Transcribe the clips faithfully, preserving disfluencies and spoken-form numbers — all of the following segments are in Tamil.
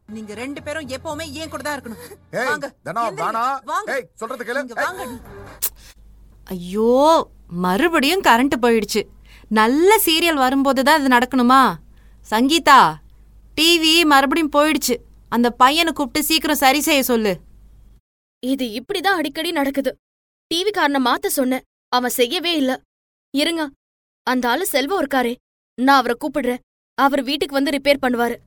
நீங்க ரெண்டு பேரும் எப்பவுமே ஏன் கூட தான் இருக்கணும். ஏய் வாங்க தனா தானா வாங்க. ஏய் சொல்றது கேளு. இங்க வாங்க. ஐயோ மறுபடியும் கரண்ட் போயிடுச்சு. நல்ல சீரியல் வரும்போது தான் இது நடக்கணுமா? சங்கீதா, டிவி மறுபடியும் போயிடுச்சு. அந்த பையனை கூப்பிட்டு சீக்கிரம் சரி செய்ய சொல்லு. இது இப்படிதான் அடிக்கடி நடக்குது. டிவி காரனை மாத்த சொன்னேன், அவன் செய்யவே இல்ல. இருங்க, அந்த ஆளு செல்வம் இருக்காரே, நான் அவரை கூப்பிடுறேன். அவர் வீட்டுக்கு வந்து ரிப்பேர் பண்ணுவாரு.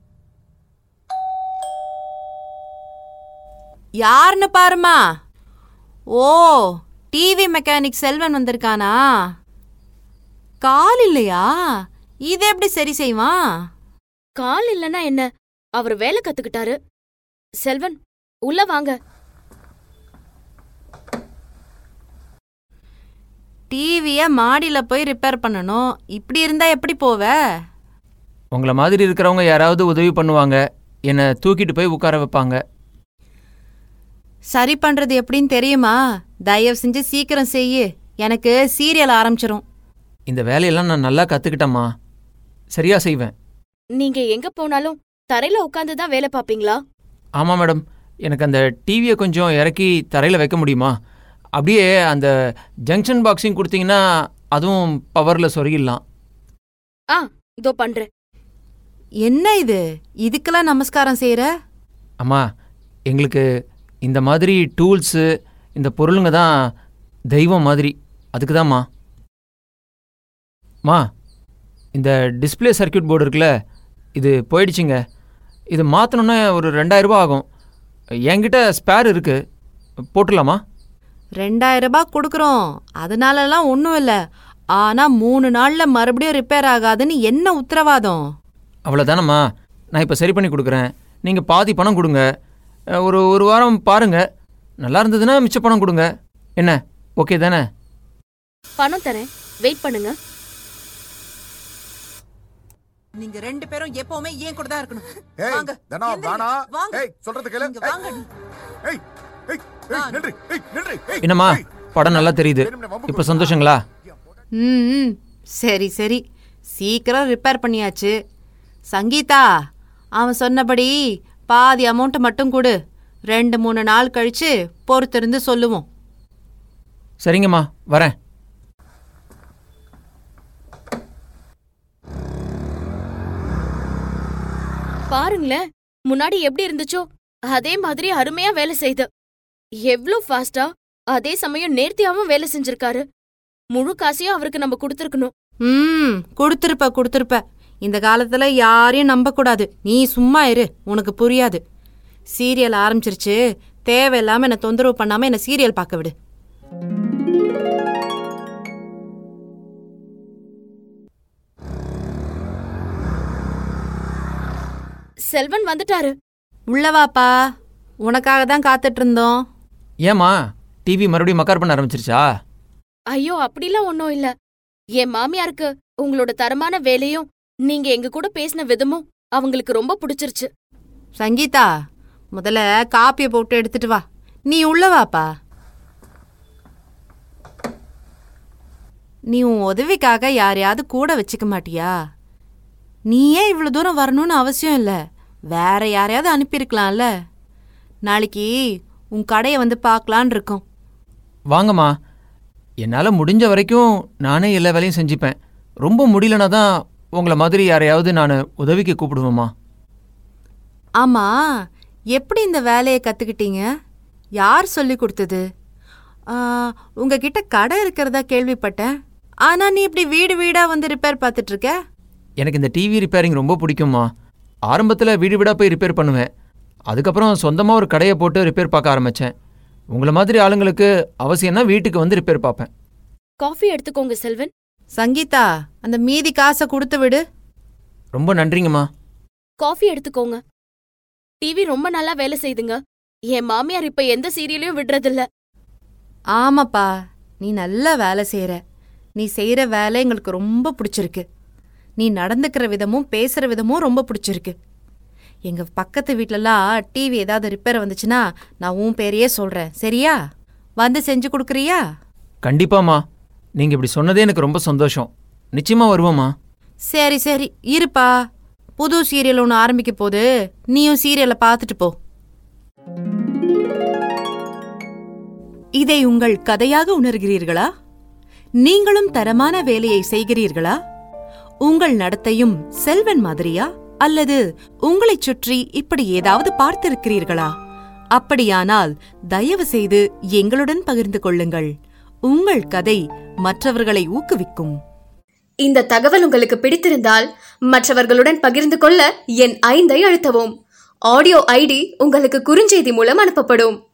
யாருன்னு பாருமா. ஓ, டிவி மெக்கானிக் செல்வன் வந்திருக்கானா? கால் இல்லையா? இது எப்படி சரி செய்வான்? கால் இல்லனா என்ன, அவர் வேலை கத்துக்கிட்டாரு. செல்வன், உள்ள வாங்க. டிவிய மாடியில போய் ரிப்பேர் பண்ணணும். இப்படி இருந்தா எப்படி போவ? உங்களை மாதிரி இருக்கிறவங்க யாராவது உதவி பண்ணுவாங்க, என்னை தூக்கிட்டு போய் உட்கார வைப்பாங்க. சரி பண்றது எப்படின்னு தெரியுமா? தயவு செஞ்சு சீக்கிரம் செய்யு, எனக்கு சீரியல் ஆரம்பிச்சிரும். இந்த வேலையெல்லாம் நான் நல்லா கத்துக்கிட்டேம்மா, சரியா செய்வேன். நீங்க எங்க போனாலும் தரையில உட்காந்து தான் வேலை பாப்பீங்களா? ஆமாம் மேடம், எனக்கு அந்த டிவியை கொஞ்சம் இறக்கி தரையில் வைக்க முடியுமா? அப்படியே அந்த ஜங்ஷன் பாக்ஸிங் கொடுத்தீங்கன்னா அதுவும் பவரில் சொருகிடலாம். ஆ, இதோ பண்றேன். என்ன இது, இதுக்கெல்லாம் நமஸ்காரம் செய்யற? அம்மா, எங்களுக்கு இந்த மாதிரி டூல்ஸு, இந்த பொருளுங்க தான் தெய்வம் மாதிரி, அதுக்கு தான்மா. மா, இந்த டிஸ்பிளே சர்க்கியூட் போர்டு இருக்குல்ல, இது போயிடுச்சுங்க. இது மாற்றணுன்னா ஒரு ரெண்டாயிரரூபா ஆகும். என்கிட்ட ஸ்பேர் இருக்குது, போட்டுடலாமா? ரெண்டாயிரம் ரூபாய் கொடுக்குறோம், அதனாலலாம் ஒன்றும் இல்லை. ஆனால் மூணு நாளில் மறுபடியும் ரிப்பேர் ஆகாதுன்னு என்ன உத்தரவாதம்? அவ்வளோதானம்மா, நான் இப்போ சரி பண்ணி கொடுக்குறேன். நீங்கள் பாதி பணம் கொடுங்க, ஒரு ஒரு வாரம் பாருங்கள். நல்லா இருந்ததுன்னா மிச்ச பணம் கொடுங்க. என்ன, ஓகே தானே? பணம் தரேன், வெயிட் பண்ணுங்க. நீங்க ரெண்டு பேரும் எப்பவுமே ஏன் கூட தான் இருக்கணும். ஏய் வாங்க. தனா தானா வாங்க. ஏய் சொல்றது கேளு. இங்க வாங்க. ஏய் ஏய் ஏய் நின்று ஏய் நின்று ஏய். என்னம்மா, படம் நல்லா தெரியுது, இப்போ சந்தோஷங்களா? ம், சரி சரி, சீக்கிரம் ரிப்பேர் பண்ணியாச்சு. சங்கீதா, அவன் சொன்னபடி பாதி அமௌண்ட்டை மட்டும் கொடு. ரெண்டு மூணு நாள் கழிச்சு பொறுத்திருந்து சொல்லுவோம். சரிங்கம்மா, வரேன். பாருங்களேன், முன்னாடி எப்படி இருந்துச்சோ அதே மாதிரி அருமையா வேலை செய்து. எவ்ளோ ஃபாஸ்டா, அதே சமயம் நேர்த்தியாவும் வேலை செஞ்சிருக்காரு. முழு காசையும் அவருக்கு நம்ம கொடுத்துருக்கணும். ம், கொடுத்துருப்ப கொடுத்துருப்ப. இந்த காலத்துல யாரையும் நம்பக்கூடாது. நீ சும்மா இரு, உனக்கு புரியாது. சீரியல் ஆரம்பிச்சிருச்சு, தேவையில்லாம என்னை தொந்தரவு பண்ணாம என்ன சீரியல் பார்க்க விடு. செல்வன் வந்துட்டாரு. உள்ளவாப்பா, உனக்காக தான் காத்துட்டு இருந்தோம். ஏம்மா, டிவி மறுபடியும் மக்கார் பண்ண ஆரம்பிச்சிருச்சா? ஐயோ, அப்படிலாம் ஒன்னும் இல்ல. என் மாமியாருக்கு உங்களோட தரமான வேலையும் நீங்க எங்க கூட பேசின விதமும் அவங்களுக்கு ரொம்ப பிடிச்சிருச்சு. சங்கீதா, முதல்ல காப்பியை போட்டு எடுத்துட்டு வா. நீ உள்ளவாப்பா. நீ உன் உதவிக்காக யாரையாவது கூட வச்சுக்க மாட்டியா? நீயே இவ்வளவு தூரம் வரணும்னு அவசியம் இல்லை, வேற யாரையாவது அனுப்பியிருக்கலாம்ல. நாளைக்கு உன் கடையை வந்து பார்க்கலான் இருக்கோம். வாங்கம்மா, என்னால் முடிஞ்ச வரைக்கும் நானே எல்லா வேலையும் செஞ்சுப்பேன். ரொம்ப முடியலனா தான் உங்களை மாதிரி யாரையாவது நான் உதவிக்கு கூப்பிடுவேம்மா. ஆமா, எப்படி இந்த வேலையை கத்துக்கிட்டீங்க? யார் சொல்லி கொடுத்தது? உங்ககிட்ட கடை இருக்கிறதா கேள்விப்பட்டேன். ஆனா நீ இப்படி வீடு வீடா வந்து ரிப்பேர் பார்த்துட்டு இருக்க? எனக்கு இந்த டிவி ரிப்பேரிங் ரொம்ப பிடிக்கும்மா. ஆரம்பத்தில் வீடு வீடாக போய் ரிப்பேர் பண்ணுவேன். அதுக்கப்புறம் சொந்தமாக ஒரு கடையை போட்டு ரிப்பேர் பார்க்க ஆரம்பித்தேன். உங்களை மாதிரி ஆளுங்களுக்கு அவசியம்னா வீட்டுக்கு வந்து ரிப்பேர் பார்ப்பேன். காஃபி எடுத்துக்கோங்க செல்வன். சங்கீதா, அந்த மீதி காசை கொடுத்து விடு. ரொம்ப நன்றிங்கம்மா. காஃபி எடுத்துக்கோங்க. டிவி ரொம்ப நல்லா வேலை செய்துங்க. என் மாமியார் இப்ப எந்த சீரியலையும் விடுறதில்ல. ஆமாப்பா, நீ நல்லா வேலை செய்யற. நீ செய்யற வேலை எங்களுக்கு ரொம்ப பிடிச்சிருக்கு. நீ நடந்துக்கிற விதமும் பேசுற விதமும் ரொம்ப பிடிச்சிருக்கு. எங்க பக்கத்து வீட்டிலலாம் டிவி ஏதாவது ரிப்பேர் வந்துச்சுன்னா நான் உன் பேரையே சொல்றேன், சரியா? வந்து செஞ்சு கொடுக்குறியா? கண்டிப்பாம்மா, நீங்கள் இப்படி சொன்னதே எனக்கு ரொம்ப சந்தோஷம். நிச்சயமாக வருவோம்மா. சரி சரி, இருப்பா. புது சீரியல் ஒன்று ஆரம்பிக்க போது நீயும் சீரியலை பார்த்துட்டு போ. இதை உங்கள் கதையாக உணர்கிறீர்களா? நீங்களும் தரமான வேலையை செய்கிறீர்களா? உங்கள் நடத்தையும் செல்வன் மாதிரியா? அல்லது உங்களைச் சுற்றி இப்படி ஏதாவது பார்த்திருக்கிறீர்களா? அப்படியானால் தயவு செய்து எங்களுடன் பகிர்ந்து கொள்ளுங்கள். உங்கள் கதை மற்றவர்களை ஊக்குவிக்கும். இந்த தகவல் உங்களுக்கு பிடித்திருந்தால் மற்றவர்களுடன் பகிர்ந்து கொள்ள என் ஐந்தை அழுத்தவும். ஆடியோ ஐடி உங்களுக்கு குறுஞ்செய்தி மூலம் அனுப்பப்படும்.